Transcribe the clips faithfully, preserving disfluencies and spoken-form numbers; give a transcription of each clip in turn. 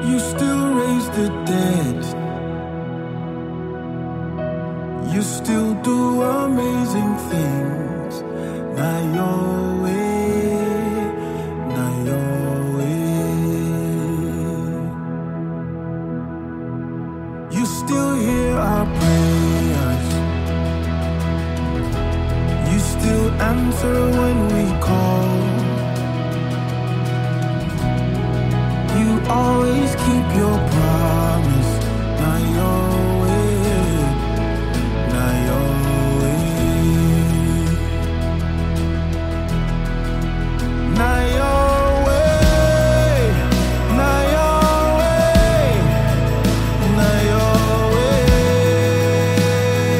You still raise the dead. You still do amazing things. Not your way, not your way. You still hear our prayers. You still answer when we call. You always keep your promise. Not your way, not your way. Not your way, not your way, not your way.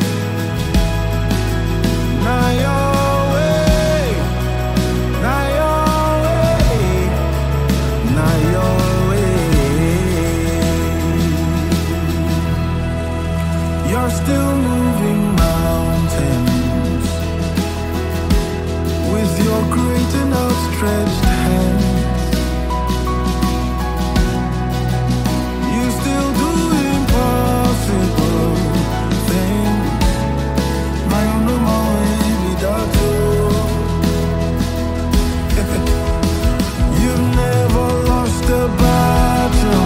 Not your way, not your way, not your way. You're still moving mountains with your great and outstretched hands. You still do impossible things. My own no more way without you. You've never lost a battle.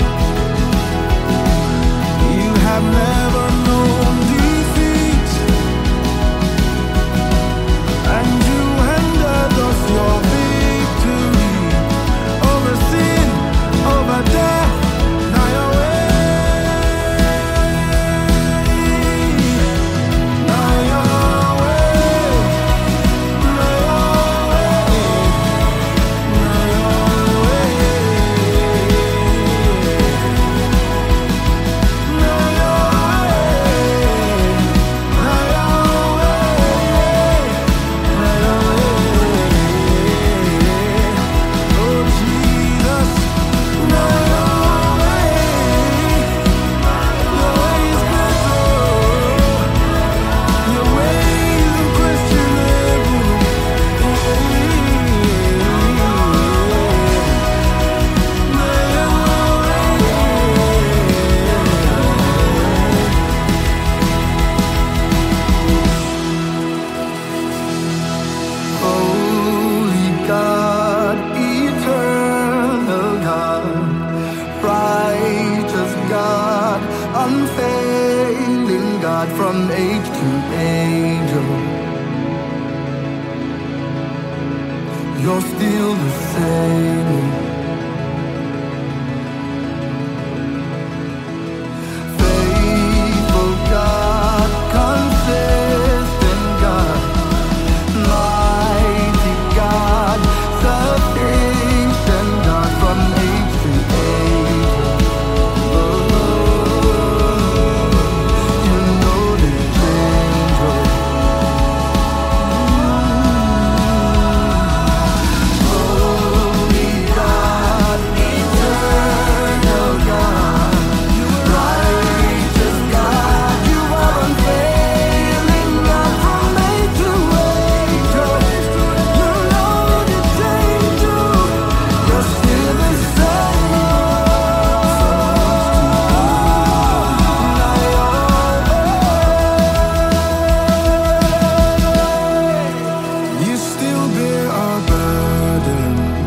You have never known defeat. And you handed us your victory over sin, over death. Now your way, now your way, now your way, now your way, now your way, now your way. Oh Jesus, now your way, your way is great, your way is unquestionable. Holy God, eternal God, righteous God, unfailing God, from age to age, oh, you're still the same. Faithful God, consistent God, mighty God, sufficient God, from age to age. Oh, you know the change. Holy God, eternal God, righteous God, you are unfailing God, from age to age. You know the change. You're still the same. You still bear our burdens.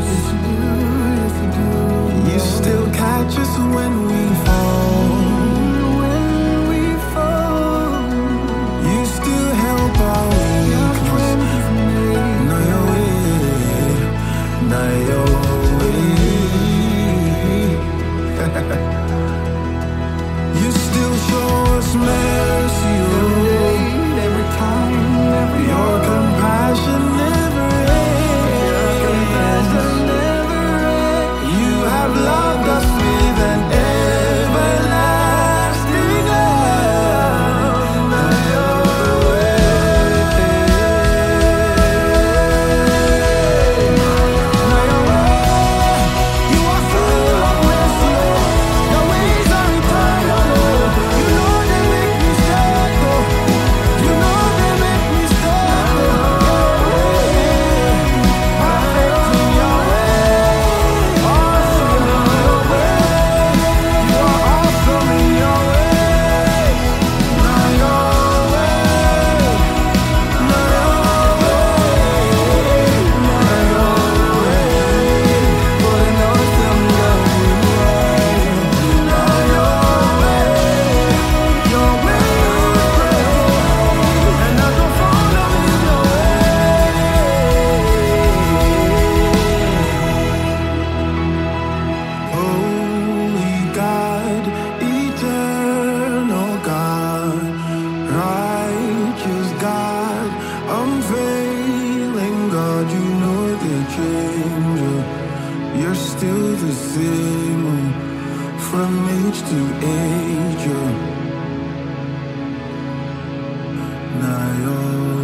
You still catch us when we fall. When we fall, you still help our weakness. Not your way, not your way. You still show us mercy, oh, every time, every your compassion never ends. You have loved us with an everlasting love. Not your way, not your way. You are full of mercy. still the same, oh, from age to age, oh. Now you're